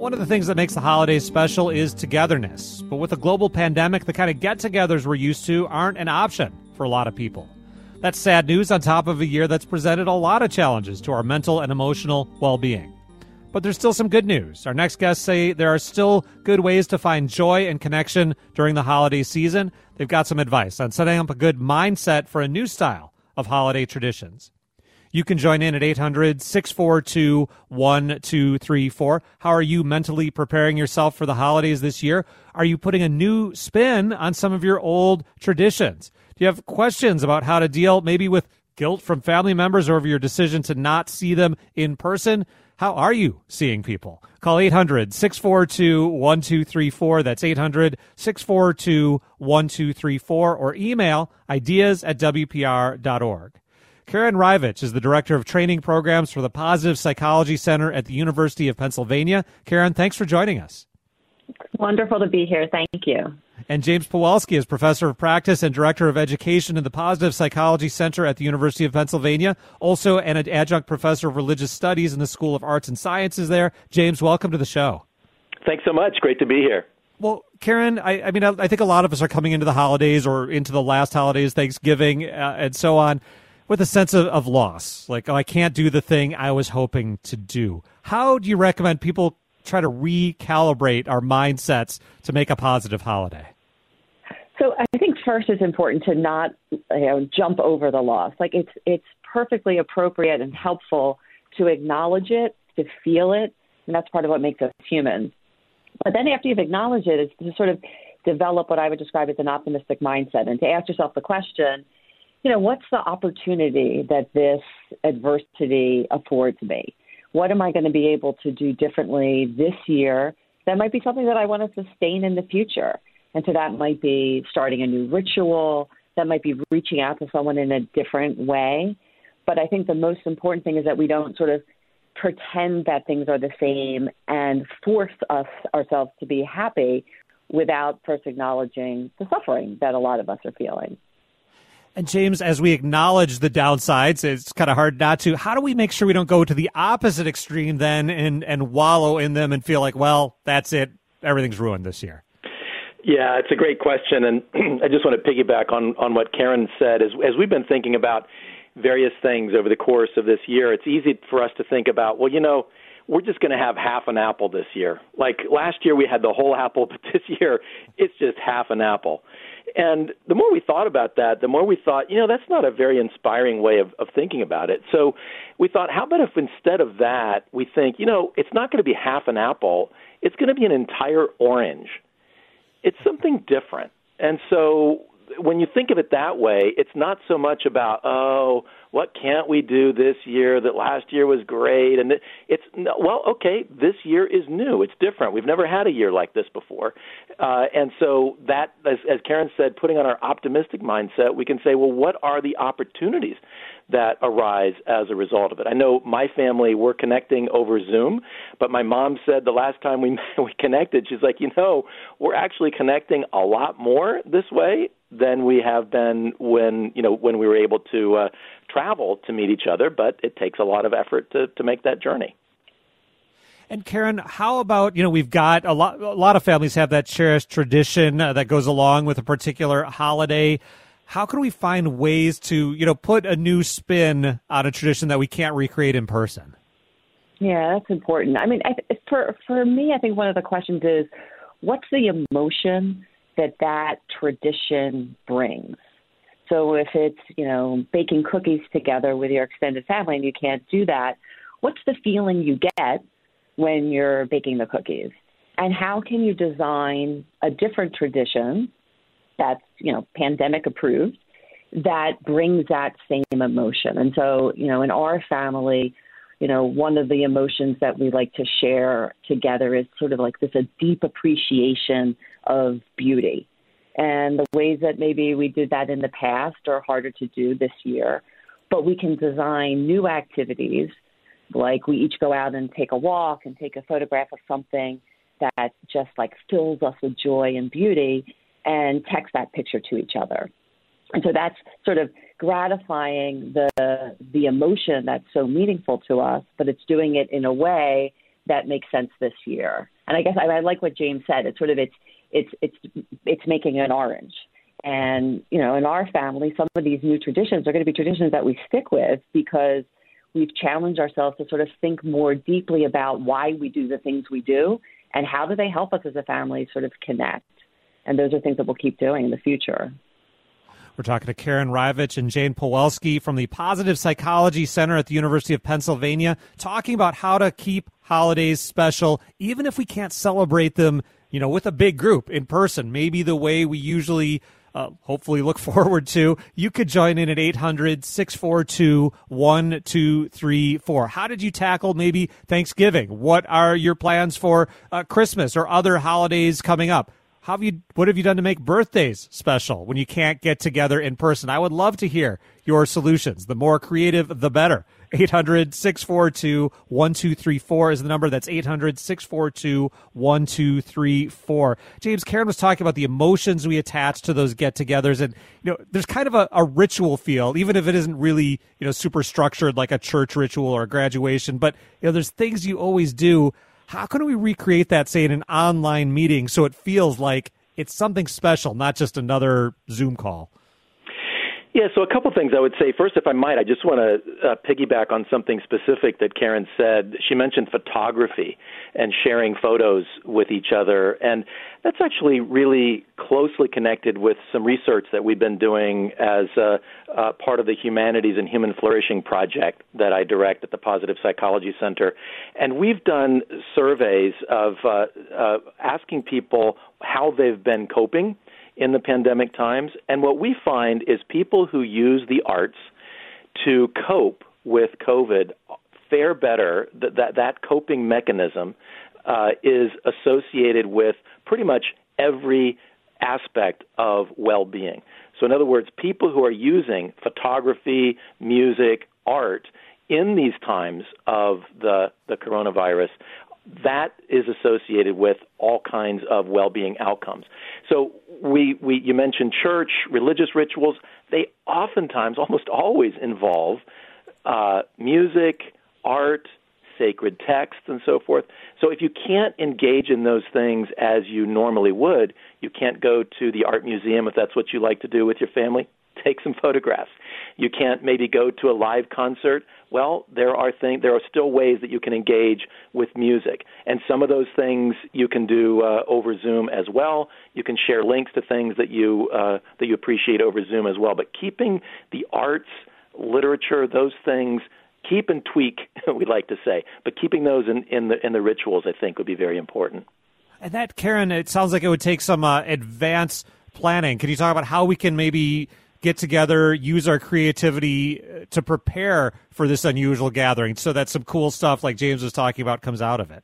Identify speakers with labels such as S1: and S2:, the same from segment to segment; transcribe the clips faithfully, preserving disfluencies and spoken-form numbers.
S1: One of the things that makes the holidays special is togetherness. But with a global pandemic, the kind of get-togethers we're used to aren't an option for a lot of people. That's sad news on top of a year that's presented a lot of challenges to our mental and emotional well-being. But there's still some good news. Our next guests say there are still good ways to find joy and connection during the holiday season. They've got some advice on setting up a good mindset for a new style of holiday traditions. You can join in at eight hundred, six four two, one two three four. How are you mentally preparing yourself for the holidays this year? Are you putting a new spin on some of your old traditions? Do you have questions about how to deal maybe with guilt from family members over your decision to not see them in person? How are you seeing people? Call eight hundred, six four two, one two three four. That's eight hundred, six four two, one two three four. Or email ideas at w p r dot org. Karen Rivich is the Director of Training Programs for the Positive Psychology Center at the University of Pennsylvania. Karen, thanks for joining us.
S2: Wonderful to be here. Thank you.
S1: And James Pawelski is Professor of Practice and Director of Education in the Positive Psychology Center at the University of Pennsylvania, also an adjunct professor of religious studies in the School of Arts and Sciences there. James, welcome to the show.
S3: Thanks so much. Great to be here.
S1: Well, Karen, I, I mean, I, I think a lot of us are coming into the holidays or into the last holidays, Thanksgiving, uh, and so on, with a sense of, of loss, like, oh, I can't do the thing I was hoping to do. How do you recommend people try to recalibrate our mindsets to make a positive holiday?
S2: So I think first it's important to not you know, jump over the loss. Like it's it's perfectly appropriate and helpful to acknowledge it, to feel it, and that's part of what makes us humans. But then after you've acknowledged it, it's to sort of develop what I would describe as an optimistic mindset and to ask yourself the question, you know, what's the opportunity that this adversity affords me? What am I going to be able to do differently this year? That might be something that I want to sustain in the future. And so that might be starting a new ritual. That might be reaching out to someone in a different way. But I think the most important thing is that we don't sort of pretend that things are the same and force us ourselves to be happy without first acknowledging the suffering that a lot of us are feeling.
S1: And James, as we acknowledge the downsides, it's kind of hard not to. How do we make sure we don't go to the opposite extreme then and, and wallow in them and feel like, well, that's it, everything's ruined this year?
S3: Yeah, it's a great question. And I just want to piggyback on, on what Karen said. As, as we've been thinking about various things over the course of this year, it's easy for us to think about, well, you know, we're just going to have half an apple this year. Like last year we had the whole apple, but this year it's just half an apple. And the more we thought about that, the more we thought, you know, that's not a very inspiring way of, of thinking about it. So we thought, how about if instead of that, we think, you know, it's not going to be half an apple. It's going to be an entire orange. It's something different. And so when you think of it that way, it's not so much about, oh, what can't we do this year that last year was great? And it's, well, okay, this year is new. It's different. We've never had a year like this before. Uh, and so that, as, as Karen said, putting on our optimistic mindset, we can say, well, what are the opportunities that arise as a result of it? I know my family, we're connecting over Zoom, but my mom said the last time we, we connected, she's like, you know, we're actually connecting a lot more this way than we have been when, you know, when we were able to uh, travel to meet each other, but it takes a lot of effort to, to make that journey.
S1: And Karen, how about, you know, we've got a lot, a lot of families have that cherished tradition uh, that goes along with a particular holiday. How can we find ways to, you know, put a new spin on a tradition that we can't recreate in person?
S2: Yeah, that's important. I mean, I, for for me, I think one of the questions is, what's the emotion that that tradition brings? So if it's, you know, baking cookies together with your extended family and you can't do that, what's the feeling you get when you're baking the cookies? And how can you design a different tradition that's, you know, pandemic approved that brings that same emotion? And so, you know, in our family, you know, one of the emotions that we like to share together is sort of like this a deep appreciation of beauty. And the ways that maybe we did that in the past are harder to do this year. But we can design new activities, like we each go out and take a walk and take a photograph of something that just like fills us with joy and beauty and text that picture to each other. And so that's sort of gratifying the the emotion that's so meaningful to us, but it's doing it in a way that makes sense this year. And I guess I, I like what James said. It's sort of it's it's it's it's making an orange. And you know, in our family, some of these new traditions are going to be traditions that we stick with because we've challenged ourselves to sort of think more deeply about why we do the things we do and how do they help us as a family sort of connect. And those are things that we'll keep doing in the future.
S1: We're talking to Karen Rivich and Jane Pawelski from the Positive Psychology Center at the University of Pennsylvania, talking about how to keep holidays special, even if we can't celebrate them, you know, with a big group in person, maybe the way we usually uh, hopefully look forward to. You could join in at eight hundred, six four two, one two three four. How did you tackle maybe Thanksgiving? What are your plans for uh, Christmas or other holidays coming up? How have you, what have you done to make birthdays special when you can't get together in person? I would love to hear your solutions. The more creative, the better. eight hundred, six four two, one two three four is the number. That's eight hundred, six four two, one two three four. James, Karen was talking about the emotions we attach to those get-togethers. And, you know, there's kind of a, a ritual feel, even if it isn't really, you know, super structured like a church ritual or a graduation. But, you know, there's things you always do. How can we recreate that, say, in an online meeting so it feels like it's something special, not just another Zoom call?
S3: Yeah, so a couple things I would say. First, if I might, I just want to uh, piggyback on something specific that Karen said. She mentioned photography and sharing photos with each other, and that's actually really closely connected with some research that we've been doing as uh, uh, part of the Humanities and Human Flourishing Project that I direct at the Positive Psychology Center. And we've done surveys of uh, uh, asking people how they've been coping in the pandemic times. And what we find is people who use the arts to cope with COVID fare better. That that, that coping mechanism uh, is associated with pretty much every aspect of well-being. So in other words, people who are using photography, music, art in these times of the, the coronavirus, that is associated with all kinds of well-being outcomes. So we, we you mentioned church, religious rituals. They oftentimes, almost always involve uh, music, art, sacred texts, and so forth. So if you can't engage in those things as you normally would, you can't go to the art museum if that's what you like to do with your family, take some photographs. You can't maybe go to a live concert. Well, there are things, there are still ways that you can engage with music. And some of those things you can do uh, over Zoom as well. You can share links to things that you uh, that you appreciate over Zoom as well. But keeping the arts, literature, those things, keep and tweak, we like to say, but keeping those in, in the in the rituals, I think, would be very important.
S1: And that, Karen, it sounds like it would take some uh, advanced planning. Can you talk about how we can maybe get together, use our creativity to prepare for this unusual gathering so that some cool stuff like James was talking about comes out of it?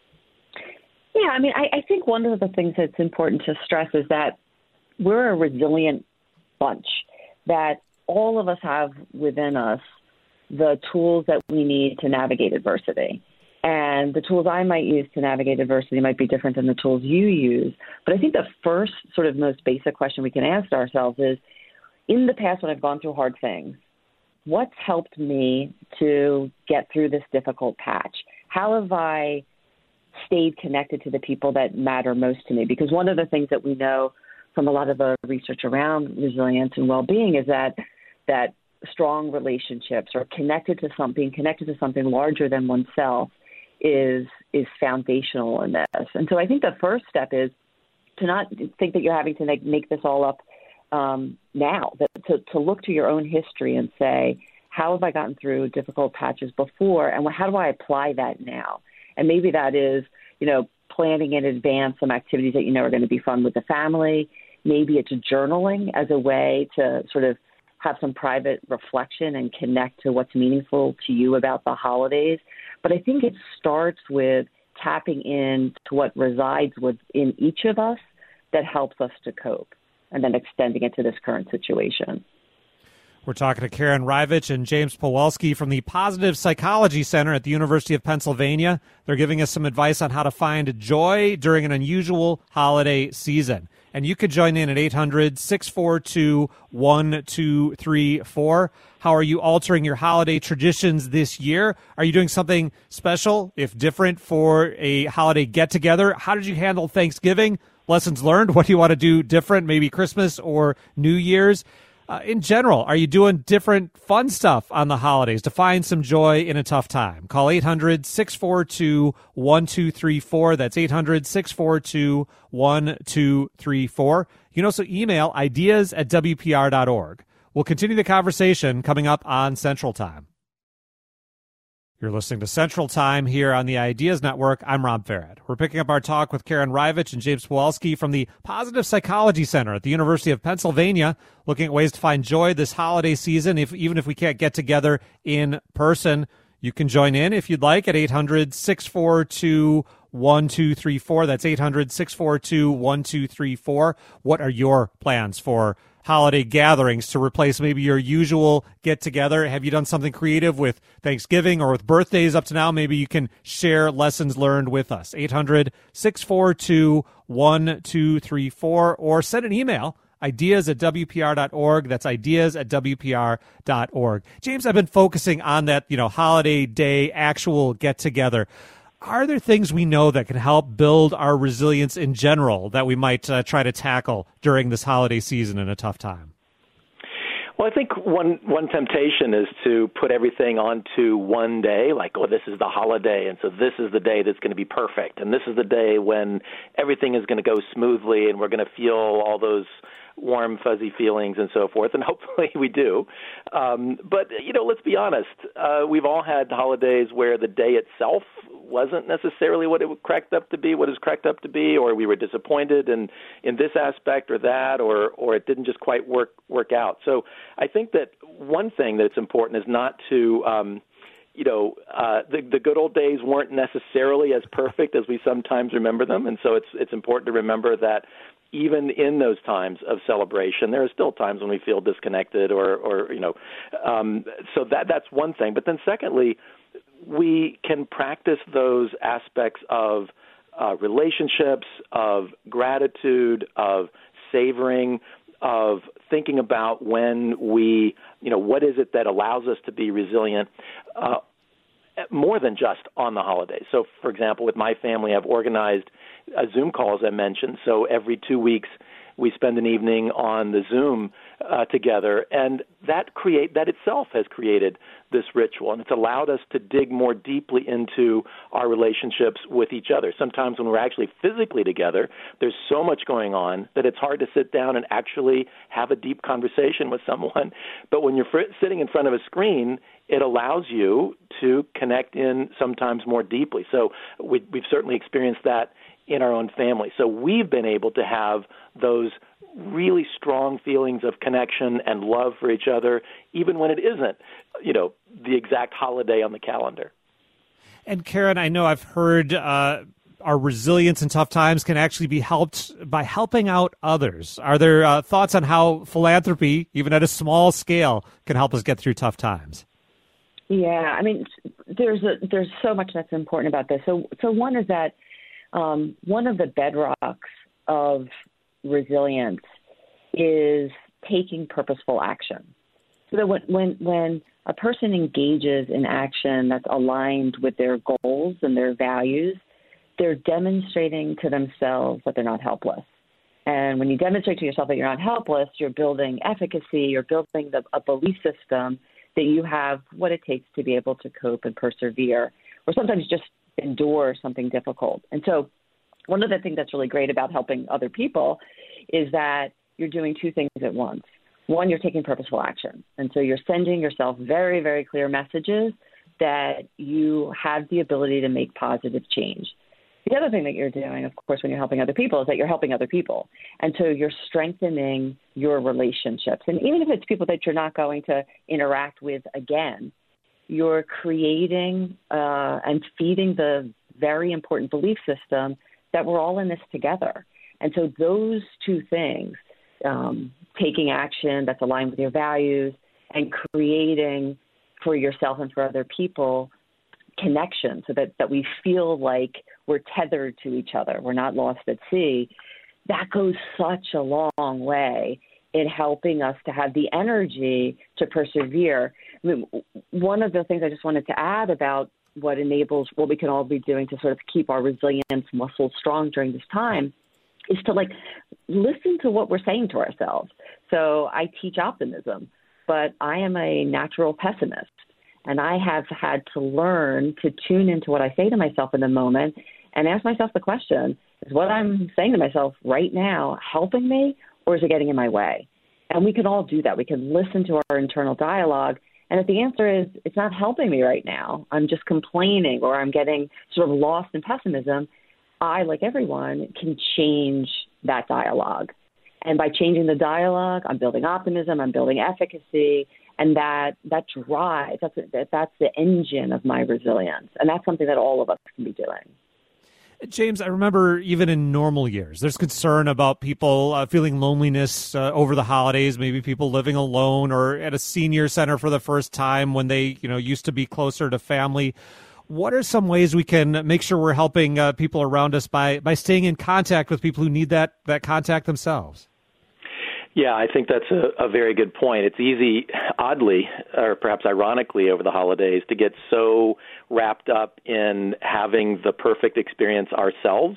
S2: Yeah, I mean, I, I think one of the things that's important to stress is that we're a resilient bunch, that all of us have within us the tools that we need to navigate adversity. And the tools I might use to navigate adversity might be different than the tools you use. But I think the first sort of most basic question we can ask ourselves is, in the past when I've gone through hard things, what's helped me to get through this difficult patch? How have I stayed connected to the people that matter most to me? Because one of the things that we know from a lot of the research around resilience and well-being is that that strong relationships or connected to something, connected to something larger than oneself is is foundational in this. And so I think the first step is to not think that you're having to make, make this all up um, now, that to, to look to your own history and say, how have I gotten through difficult patches before, and how do I apply that now? And maybe that is, you know, planning in advance some activities that you know are going to be fun with the family. Maybe it's journaling as a way to sort of have some private reflection and connect to what's meaningful to you about the holidays. But I think it starts with tapping in to what resides within each of us that helps us to cope, and then extending it to this current situation.
S1: We're talking to Karen Rivich and James Pawelski from the Positive Psychology Center at the University of Pennsylvania. They're giving us some advice on how to find joy during an unusual holiday season. and you could join in at eight hundred, six four two, one two three four. How are you altering your holiday traditions this year? Are you doing something special, if different, for a holiday get-together? How did you handle Thanksgiving? Lessons learned? What do you want to do different, maybe Christmas or New Year's? Uh, in general, are you doing different fun stuff on the holidays to find some joy in a tough time? Call eight hundred, six four two, one two three four. That's eight hundred, six four two, one two three four. You can also email ideas at W P R dot org. We'll continue the conversation coming up on Central Time. You're listening to Central Time here on the Ideas Network. I'm Rob Farad. We're picking up our talk with Karen Rivich and James Pawelski from the Positive Psychology Center at the University of Pennsylvania, looking at ways to find joy this holiday season, if, even if we can't get together in person. You can join in if you'd like at eight hundred, six four two, one two three four. That's eight hundred, six four two, one two three four. What are your plans for holiday gatherings to replace maybe your usual get-together? Have you done something creative with Thanksgiving or with birthdays up to now? Maybe you can share lessons learned with us. eight hundred, six four two, one two three four, or send an email, ideas at W P R dot org. That's ideas at W P R dot org. James, I've been focusing on that, you know, holiday day actual get-together. Are there things we know that can help build our resilience in general that we might uh, try to tackle during this holiday season in a tough time?
S3: Well, I think one one temptation is to put everything onto one day, like, oh, this is the holiday, and so this is the day that's going to be perfect, and this is the day when everything is going to go smoothly, and we're going to feel all those warm, fuzzy feelings and so forth, and hopefully we do. Um, but, you know, let's be honest. Uh, we've all had holidays where the day itself wasn't necessarily what it cracked up to be, what it's cracked up to be, or we were disappointed in, in this aspect or that, or, or it didn't just quite work work out. So I think that one thing that's important is not to um, you know, uh, the, the good old days weren't necessarily as perfect as we sometimes remember them, and so it's it's important to remember that even in those times of celebration, there are still times when we feel disconnected, or, or you know, um, so that that's one thing. But then, secondly, we can practice those aspects of uh, relationships, of gratitude, of savoring, of thinking about when we, you know, what is it that allows us to be resilient, uh, more than just on the holidays. So, for example, with my family, I've organized a Zoom call, as I mentioned. So every two weeks, we spend an evening on the Zoom uh, together, and that create that itself has created this ritual, and it's allowed us to dig more deeply into our relationships with each other. Sometimes when we're actually physically together, there's so much going on that it's hard to sit down and actually have a deep conversation with someone. But when you're fr- sitting in front of a screen, it allows you to connect in sometimes more deeply. So we, we've certainly experienced that in our own family. So we've been able to have those really strong feelings of connection and love for each other, even when it isn't, you know, the exact holiday on the calendar.
S1: And Karen, I know I've heard uh, our resilience in tough times can actually be helped by helping out others. Are there uh, thoughts on how philanthropy, even at a small scale, can help us get through tough times?
S2: Yeah, I mean, there's a, there's so much that's important about this. So, so one is that um, one of the bedrocks of resilience is taking purposeful action. So that when, when when a person engages in action that's aligned with their goals and their values, they're demonstrating to themselves that they're not helpless. And when you demonstrate to yourself that you're not helpless, you're building efficacy, you're building the, a belief system that you have what it takes to be able to cope and persevere, or sometimes just endure something difficult. And so one of the things that's really great about helping other people is that you're doing two things at once. One, you're taking purposeful action. And so you're sending yourself very, very clear messages that you have the ability to make positive change. The other thing that you're doing, of course, when you're helping other people is that you're helping other people. And so you're strengthening your relationships. And even if it's people that you're not going to interact with again, you're creating uh, and feeding the very important belief system that we're all in this together. And so those two things, um, taking action that's aligned with your values and creating for yourself and for other people connection so that, that we feel like we're tethered to each other. We're not lost at sea. that goes such a long way in helping us to have the energy to persevere. I mean, one of the things I just wanted to add about what enables what we can all be doing to sort of keep our resilience muscles strong during this time is to like listen to what we're saying to ourselves. So I teach optimism, but I am a natural pessimist. And I have had to learn to tune into what I say to myself in the moment and ask myself the question, is what I'm saying to myself right now helping me, or is it getting in my way? And we can all do that. We can listen to our internal dialogue. And if the answer is it's not helping me right now, I'm just complaining or I'm getting sort of lost in pessimism, I, like everyone, can change that dialogue. And by changing the dialogue, I'm building optimism, I'm building efficacy, and that that drives, that's, that, that's the engine of my resilience. And that's something that all of us can be doing.
S1: James, I remember even in normal years, there's concern about people uh, feeling loneliness uh, over the holidays, maybe people living alone or at a senior center for the first time when they, you know, used to be closer to family. What are some ways we can make sure we're helping uh, people around us by, by staying in contact with people who need that, that contact themselves?
S3: Yeah, I think that's a, a very good point. It's easy, oddly, or perhaps ironically, over the holidays to get so wrapped up in having the perfect experience ourselves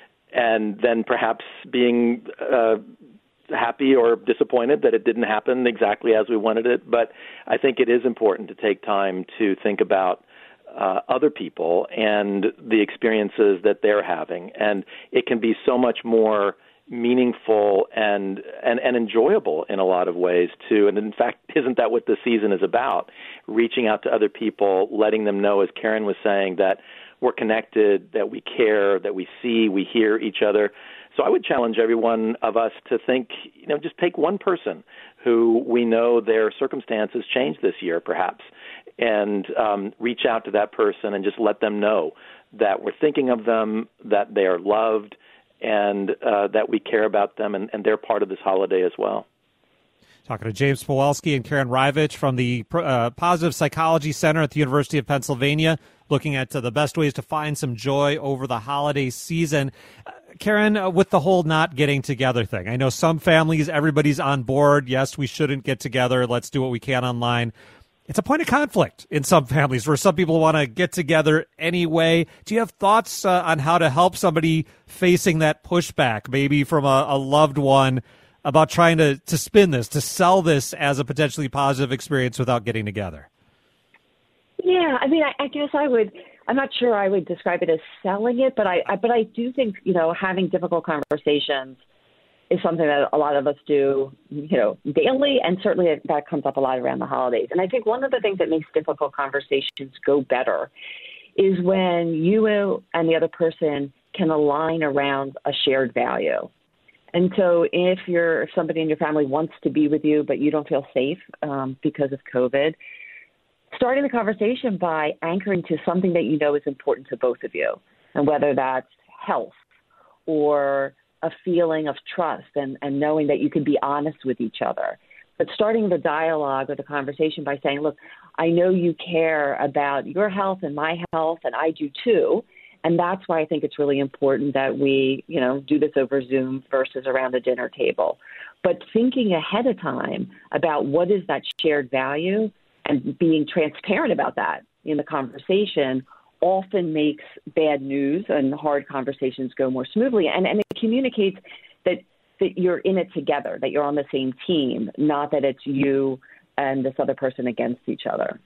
S3: and then perhaps being uh, happy or disappointed that it didn't happen exactly as we wanted it. But I think it is important to take time to think about uh, other people and the experiences that they're having. And it can be so much more meaningful and, and and enjoyable in a lot of ways too. And in fact, isn't that what the season is about? Reaching out to other people, letting them know, as Karen was saying, that we're connected, that we care, that we see, we hear each other. So I would challenge every one of us to think, you know, just take one person who we know their circumstances changed this year, perhaps, and um, reach out to that person and just let them know that we're thinking of them, that they are loved, and uh, that we care about them, and, and they're part of this holiday as well.
S1: Talking to James Pawelski and Karen Rivich from the uh, Positive Psychology Center at the University of Pennsylvania, looking at uh, the best ways to find some joy over the holiday season. Uh, Karen, uh, with the whole not getting together thing, I know some families, everybody's on board. Yes, we shouldn't get together. Let's do what we can online. It's a point of conflict in some families where some people want to get together anyway. Do you have thoughts uh, on how to help somebody facing that pushback, maybe from a, a loved one, about trying to, to spin this, to sell this as a potentially positive experience without getting together?
S2: Yeah, I mean, I, I guess I would, I'm not sure I would describe it as selling it, but I, I but I do think, you know, having difficult conversations is something that a lot of us do, you know, daily, and certainly that comes up a lot around the holidays. And I think one of the things that makes difficult conversations go better is when you and the other person can align around a shared value. And so if you're if somebody in your family wants to be with you, but you don't feel safe um, because of COVID, starting the conversation by anchoring to something that you know is important to both of you, and whether that's health or a feeling of trust and, and knowing that you can be honest with each other. But starting the dialogue or the conversation by saying, look, I know you care about your health and my health, and I do too. And that's why I think it's really important that we, you know, do this over Zoom versus around the dinner table. But thinking ahead of time about what is that shared value and being transparent about that in the conversation often makes bad news and hard conversations go more smoothly. And, and it communicates that, that you're in it together, that you're on the same team, not that it's you and this other person against each other.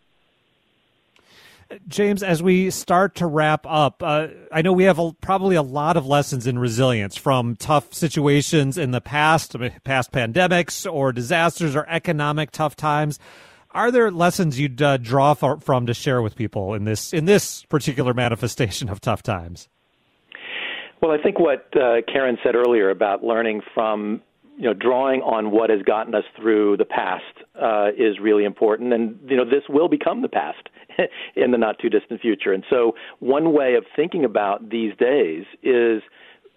S1: James, as we start to wrap up, uh, I know we have a, probably a lot of lessons in resilience from tough situations in the past, past pandemics or disasters or economic tough times. Are there lessons you'd uh, draw for, from to share with people in this in this particular manifestation of tough times?
S3: Well, I think what uh, Karen said earlier about learning from, you know, drawing on what has gotten us through the past uh, is really important. And, you know, this will become the past in the not too distant future. And so one way of thinking about these days is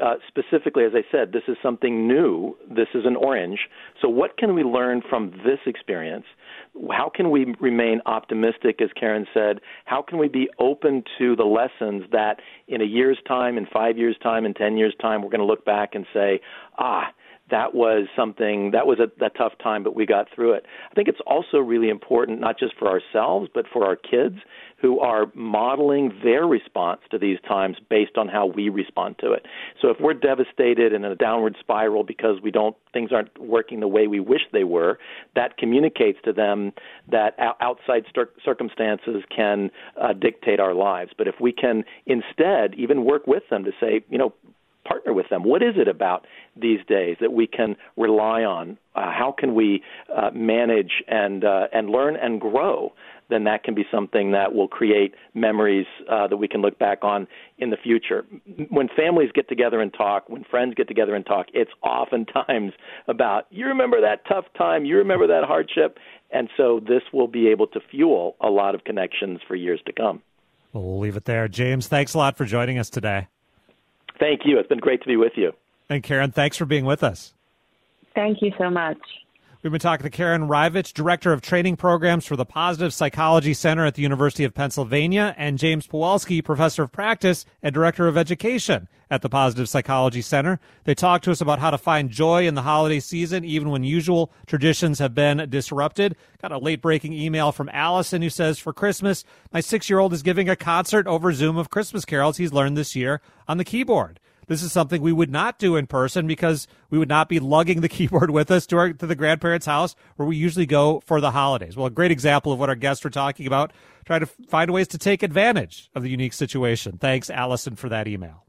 S3: uh, specifically, as I said, this is something new. This is an orange. So what can we learn from this experience? How can we remain optimistic, as Karen said? How can we be open to the lessons that in a year's time, in five years' time, in ten years' time, we're going to look back and say, ah, that was something, that was a, a tough time, but we got through it. I think it's also really important, not just for ourselves, but for our kids who are modeling their response to these times based on how we respond to it. So if we're devastated and in a downward spiral because we don't, things aren't working the way we wish they were, that communicates to them that outside circumstances can uh, dictate our lives. But if we can instead even work with them to say, you know, partner with them. What is it about these days that we can rely on? Uh, how can we uh, manage and uh, and learn and grow? Then that can be something that will create memories uh, that we can look back on in the future. When families get together and talk, when friends get together and talk, it's oftentimes about, you remember that tough time, you remember that hardship, and so this will be able to fuel a lot of connections for years to come.
S1: Well, we'll leave it there. James, thanks a lot for joining us today.
S3: Thank you. It's been great to be with you.
S1: And Karen, thanks for being with us.
S2: Thank you so much.
S1: We've been talking to Karen Rivich, Director of Training Programs for the Positive Psychology Center at the University of Pennsylvania, and James Pawelski, Professor of Practice and Director of Education at the Positive Psychology Center. They talked to us about how to find joy in the holiday season, even when usual traditions have been disrupted. Got a late-breaking email from Allison who says, for Christmas, my six-year-old is giving a concert over Zoom of Christmas carols he's learned this year on the keyboard. This is something we would not do in person because we would not be lugging the keyboard with us to, our, to the grandparents' house where we usually go for the holidays. Well, a great example of what our guests were talking about, trying to find ways to take advantage of the unique situation. Thanks, Allison, for that email.